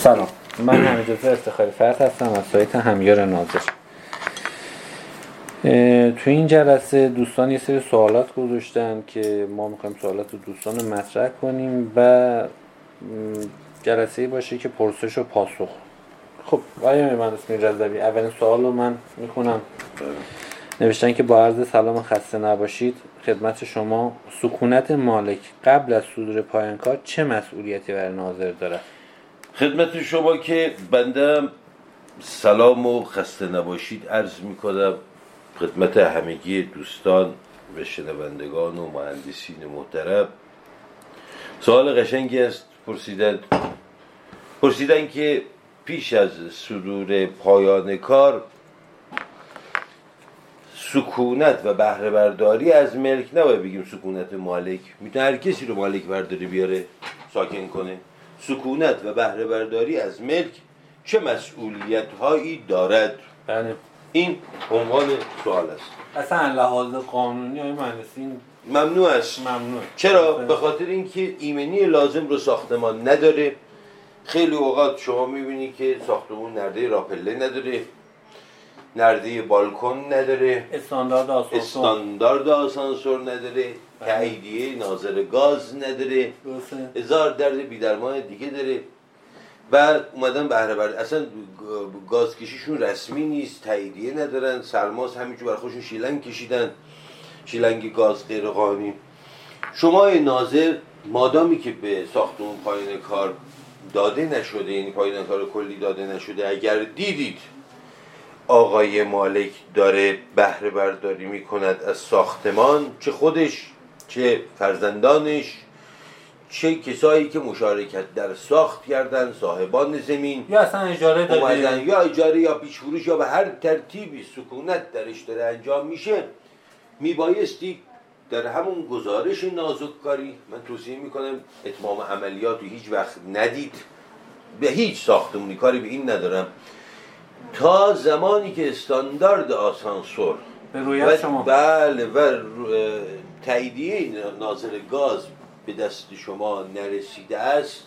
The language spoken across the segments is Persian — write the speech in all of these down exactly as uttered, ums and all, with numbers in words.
سلام، من حمیدرضا افتخاری فرد هستم از سایت همیار ناظر. تو این جلسه دوستان یه سری سوالات گذاشتن که ما میخوایم سوالات دوستان رو مطرح کنیم و جلسه‌ای باشه که پرسش و پاسخ. خب آقای مهندس میررضوی، اولین سوال رو من میخونم. نوشتن که با عرض سلام خسته نباشید، خدمت شما سکونت مالک قبل از صدور پایان کار چه مسئولیتی برای ناظر داره؟ خدمت شما که بنده سلام و خسته نباشید عرض میکنم خدمت همگی دوستان و شنوندگان و مهندسین محترم. سوال قشنگی است. پرسیدن پرسیدن که پیش از صدور پایان کار سکونت و بهره برداری از ملک، نباید بگیم سکونت مالک، میتونه هر کسی رو مالک برداری بیاره ساکن کنه. سکونت و بهره برداری از ملک چه مسئولیت هایی دارد؟ بله، این عنوان سوال است. اصلا لحاظ قانونی های مهندسین ممنوع است. ممنوع. چرا؟ به خاطر اینکه ایمنی لازم رو ساختمان نداره. خیلی اوقات شما میبینی که ساختمون نرده راپله نداره، نرده بالکن نداره، استاندارد آسانسور استاندارد آسانسور نداره، تاییدیه ناظر گاز نداره، هزار درد بی‌درمان دیگه داره. بعد اومدن بهره برداری، اصلا گازکشیشون رسمی نیست، تاییدیه ندارن، سرماس همینجور برای خودشون شیلنگ کشیدن، شیلنگ گاز غیر قانونی. شما ناظر مادامی که به ساختمون پایان کار داده نشده، یعنی پایان کار کلی داده نشده، اگر دیدید آقای مالک داره بهره برداری میکند از ساختمان، چه خودش چه فرزندانش چه کسایی که مشارکت در ساخت کردن، صاحبان زمین یا اصلا اجاره داده، یا اجاره یا پیش فروش یا به هر ترتیبی سکونت درش داره انجام میشه، میبایستی در همون گزارش نازککاری، من توصیه میکنم اتمام عملیات رو هیچ وقت ندید، به هیچ ساختمونی کاری به این ندارم، تا زمانی که استاندارد آسانسور به رویت شما بله و تاییدیه ناظر گاز به دست شما نرسیده است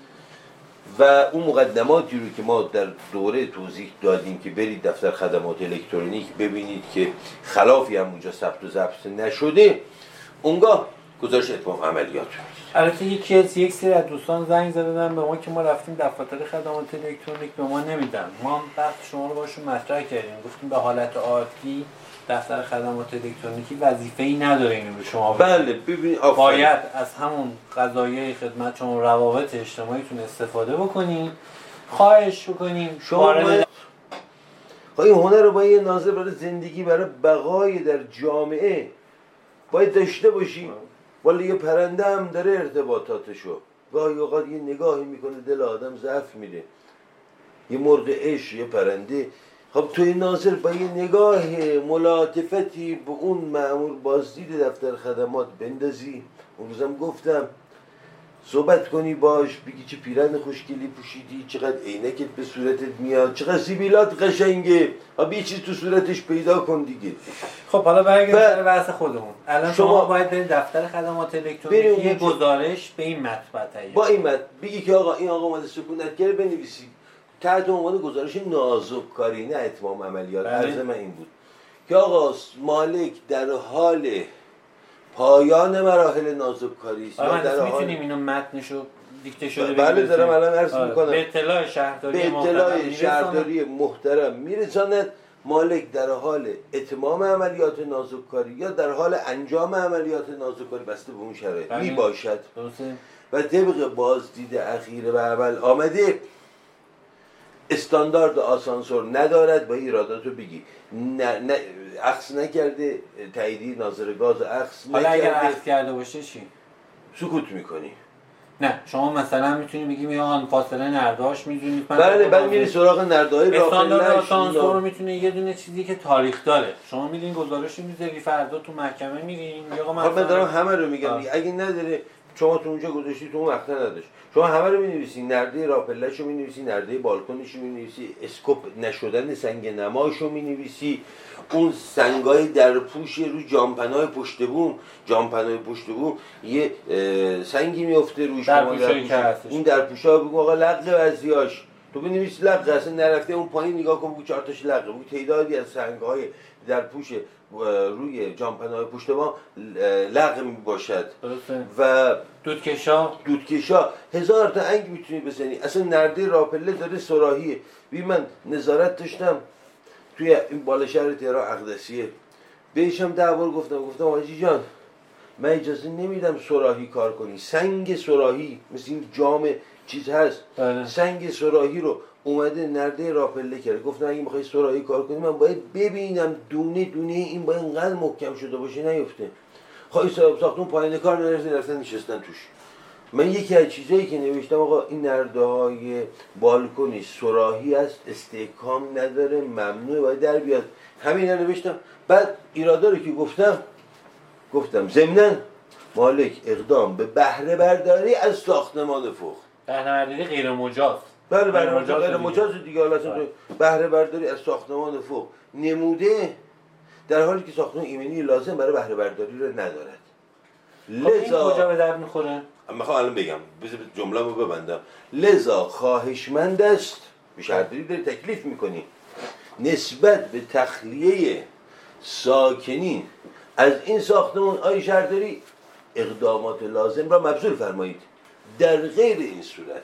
و اون مقدماتی رو که ما در دوره توضیح دادیم که برید دفتر خدمات الکترونیک ببینید که خلافی هم اونجا ثبت و ضبط نشده، اونگاه گزارش اتمام عملیات. البته یکی از یک سری از دوستان زنگ زدن به ما که ما رفتیم دفتر خدمات الکترونیک به ما نمیدن. ما وقت شما رو باشون مطرح کردیم، گفتیم به حالت عادی دفتر خدمات الکترونیکی وظیفه‌ای نداره اینو به شما بده. بله ببین باید از همون قضایای خدمت شما روابط اجتماعیتون استفاده بکنین، خواهش بکنیم شما باید... این هنر رو با یه ناظر برای زندگی، برای بقای در جامعه باید داشته باشی. ولی یه پرنده هم داره ارتباطاتشو، گاهی اوقات یه نگاهی میکنه دل آدم ضعف میره، یه مرغ عشق، یه پرنده. خب توی ناظر با یه نگاه ملاطفتی به اون مأمور بازدید دفتر خدمات بندازی، اون روزم گفتم صحبت کنی باش، بگی چه پیرن خوشگلی پوشیدی، چقدر عینکت به صورتت میاد، چقدر سیبیلات قشنگه، ها یه چیز تو صورتش پیدا کن دیگه. خب حالا برگردیم سر بحث خودمون. الان شما, شما باید برید دفتر خدمات الکترونیکی یه گزارش به این مطبع تهیه با این مطبع بگی که آقا این آقا اومده سکونتگر بنویسی تحت عنوان گزارش نازککاری، نه اتمام عملیات. عرض من این بود که آقا مالک در حال پایان مراحل نازککاری است. آقا در میتونیم اینو متنشو دیکته شده بگیم؟ بله دارم الان عرض میکنم. به اطلاع شهرداری به اطلاع شهرداری محترم میرساند مالک در حال اتمام عملیات نازککاری یا در حال انجام عملیات نازککاری بسته به اون شرایط می باشد و طبق بازدید اخیر به عمل آمده استاندارد آسانسور ندارد، با ایراداتو بگی نه نه اخذ نکرده، تاییدی ناظر گاز اخذ نکرده. حالا اگر اخذ کرده باشه چی؟ سکوت میکنی. نه شما مثلا میتونی بگیم یا آن فاصله نردهاش میدونید. بله بعد میری سراغ نرده‌های راپله. استاندارد آسانسور رو میتونه یه دونه چیزی که تاریخ داره شما میدین گزارش میذاری، فردا تو محکمه میرین یا مثلا من دارم همه رو میگم. اگه نداره شما تو اونجا گذاشتی تو اون وقت نداشت، شما همه رو می‌نویسی، نرده راپله‌شو می‌نویسی، نرده بالکنشو می‌نویسی، اسکوپ نشدن سنگ نماشو می‌نویسی، اون سنگای در پوش رو جامپنای پشت بوم، جامپنای پشت بوم یه سنگی میفته روش، در پوشایی که این در پوشا بگو آقا لغ وزیاش تو بنویس لغ اصلا نرفته اون پایین نگاه کن بگو چهار تاش لغه بگو تعدادی از سنگ‌های در پوش روی جامپنای پشت ما لغ می باشد و دودکشا دودکشا هزار تا انگ میتونی بزنی. اصلا نرده راپله داره سراحیه. بی من نظارت داشتم توی این بالا شهر تهران اقدسیه، بهشم ده بار گفتم گفتم حاجی جان من اجازه نمیدم سراحی کار کنی. سنگ سراحی مثل این جام چیز هست بله. سنگ سراحی رو اومده نرده راپله کرده. گفتم اگه میخوای سراحی کار کنی من باید ببینم دونه دونه این باید اینقدر محکم شده باشه نیفته. خواهی صاحب ساختون پایین کار نرسه نرسن نشستن توش. من یکی از چیزایی که نوشتم آقا این نرده های بالکنی سراحی است، استحکام نداره، ممنوعه، باید در بیاد. همین رو نوشتم. بعد ایرادا رو که گفتم گفتم ضمناً مالک اقدام به بهره برداری از ساختمان فوق. بهره برداری غیر مجاز. بله بهره برداری غیر مجاز دیگه. حالا بهره برداری از ساختمان فوق نموده در حالی که ساختمان ایمنی لازم برای بهره برداری رو ندارد. لذا کجا به درد میخوره؟ میخوام الان بگم بذار جمله‌مو ببندم. لذا خواهشمند است به شهرداری داری تکلیف میکنی نسبت به تخلیه ساکنین از این ساختمان آی شهرداری اقدامات لازم را مبذول فرمایید. در غیر این صورت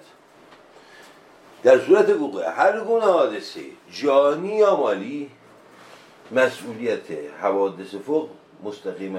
در صورت وقوع هر گونه حادثه جانی یا مالی مسئولیت حوادث فوق مستقیما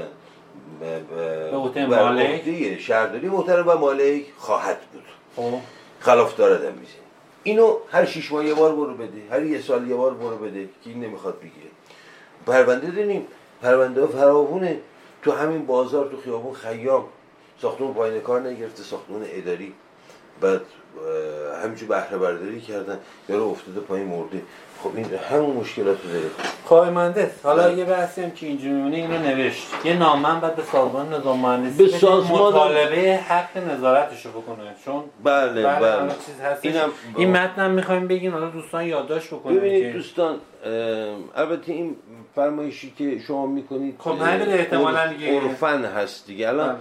به عهده مالک شهرداری محترم و مالک خواهد بود. خلاف داره دم میزنی. اینو هر شش ماه یه بار برو بده، هر یه سال یه بار برو بده که این نمیخواد بگیره. پرونده داریم، پرونده ها فراوونه تو همین بازار تو خیابون خیام ساختمون پایین کار نگرفته، ساختمون اداری بعد همینجور بهره برداری کردن یارو افتاده پایین مرده. خب این همون مشکلاتو داره. خواهی مهندس حالا یه بحثی هم که اینجوری میمونه اینو نوشت یه نامه بعد به سازمان نظام مهندسی به سازمان مطالبه حق نظارتشو بکنه چون بله بله, بله. اینم این متن هم میخوایم بگیم حالا دوستان یادداشت بکنید. ببینید که... دوستان البته این فرمایشی که شما میکنید خب همین احتمالاً دیگه عرفن هست دیگه. الان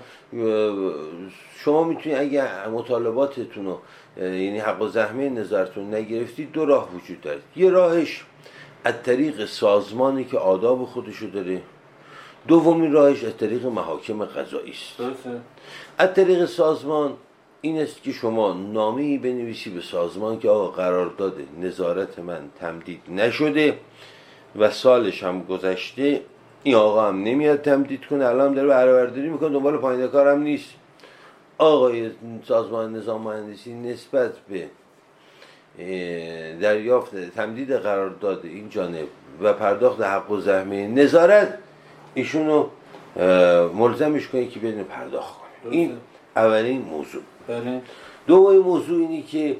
شما میتونید اگه مطالباتتون رو یعنی حق و زحمه نظارتون نگرفتید دو راه وجود داره. یه راهش از طریق سازمانی که آداب خودشو داره، دومین راهش از طریق محاکم قضایی است. از طریق سازمان این است که شما نامه‌ای بنویسی به سازمان که آقا قرارداد نظارت من تمدید نشده و سالش هم گذشته، این آقا هم نمیاد تمدید کنه، الان داره بهره برداری میکنه، دنبال پایینده کارم نیست. آقای سازمان نظام مهندسی نسبت به دریافت تمدید قرارداد این جانب و پرداخت حق و زحمه نظارت ایشونو ملزمش کنه که بدون پرداخت کنه. این اولین موضوع. بله. دومین موضوع اینی که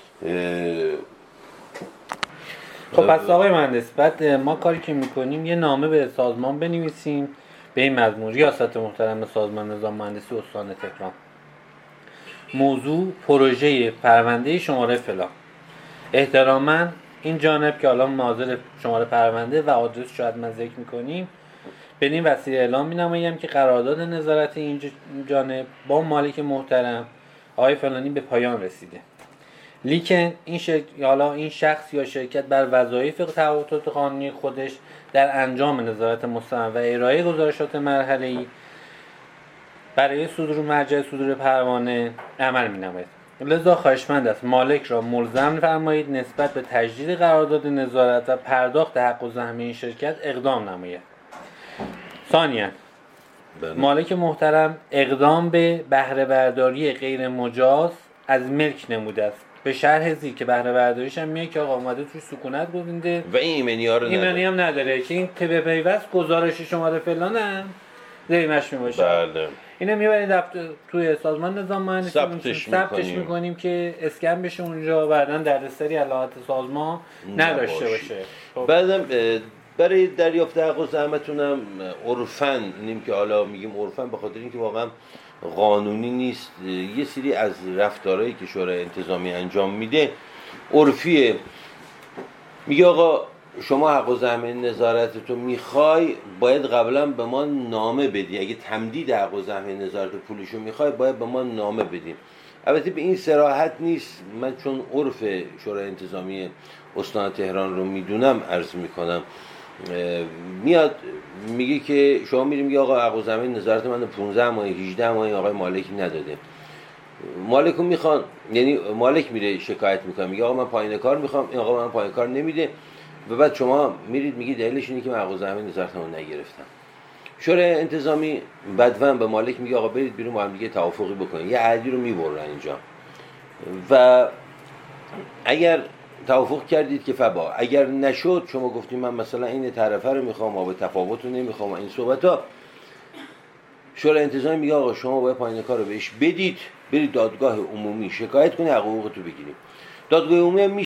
خب پس آقای مهندس بعد ما کاری که میکنیم یه نامه به سازمان بنویسیم به این مضمون: ریاست محترم سازمان نظام مهندسی استان تهران، موضوع پروژه پرونده شماره فلان، احتراما این جانب که حالا معادل شماره پرونده و آدرس شاید من ذکر میکنیم به این وسیله اعلام مینمایم که قرارداد نظارت این جانب با مالک محترم آقای فلانی به پایان رسیده، لیکن این شرک... حالا این شخص یا شرکت بر وظایف تعهدات قانونی خودش در انجام نظارت مستمر و ارائه گزارشات مرحله‌ای برای صدور مرجع صدور پروانه عمل می‌نماید. لذا خواهشمند است مالک را ملزم فرمایید نسبت به تجدید قرارداد نظارت و پرداخت حق و زحمه این شرکت اقدام نماید. ثانیاً مالک محترم اقدام به بهره برداری غیر مجاز از ملک نموده است، به شرح زیر که بهره برداریش هم میگه که آقا اومده توی سکونت گزینده و این ایمنی‌ها رو نداره. ایمنی هم نداره که این طبق پیوست گزارش شماره فلان هم ذریعش میباشه. بله. اینو میبرید توی سازمان نظام مهندسی ثبتش میکنیم. میکنیم که اسکن بشه اونجا بعداً دردسری علاوه سازمان نداشته باشه. خب. بعدم برای دریافت حق و زحمتون هم عرفن اینیم که حالا میگیم عرفن به خاطر اینکه واقعا قانونی نیست، یه سری از رفتارهایی که شورای انتظامی انجام میده عرفیه. میگه آقا شما حق و زحمه نظارتتو میخوای باید قبلا به ما نامه بدی، اگه تمدید حق و زحمه نظارت پولشو میخوای باید به ما نامه بدی. البته به این صراحت نیست، من چون عرف شورای انتظامی استان تهران رو میدونم عرض میکنم. میاد میگه که شما میریم میگه آقا حق الزمین نظارت من پانزده ماه هجده ماه آقای مالکی نداده، مالکو میخوان، یعنی مالک میره شکایت میکنه میگه آقا من پایین کار میخوام، این آقا من پایین کار نمیده و بعد شما میرید میگی دلیلش اینه که من حق الزمین نظارتمو نگرفتم. شورای انتظامی بدون به مالک میگه آقا برید بیرون با هم دیگه توافقی بکنید، یه عهدی رو میبرن اینجا و اگر توافق کردید که فبا، اگر نشد شما گفتید من مثلا این طرفه رو میخوام و به تفاوت رو نمیخوام این صحبت ها، شورای انتظامی میگه آقا شما باید پایین کار رو بهش بدید، برید دادگاه عمومی شکایت کنید، حقوقتو بگیرید. دادگاه عمومی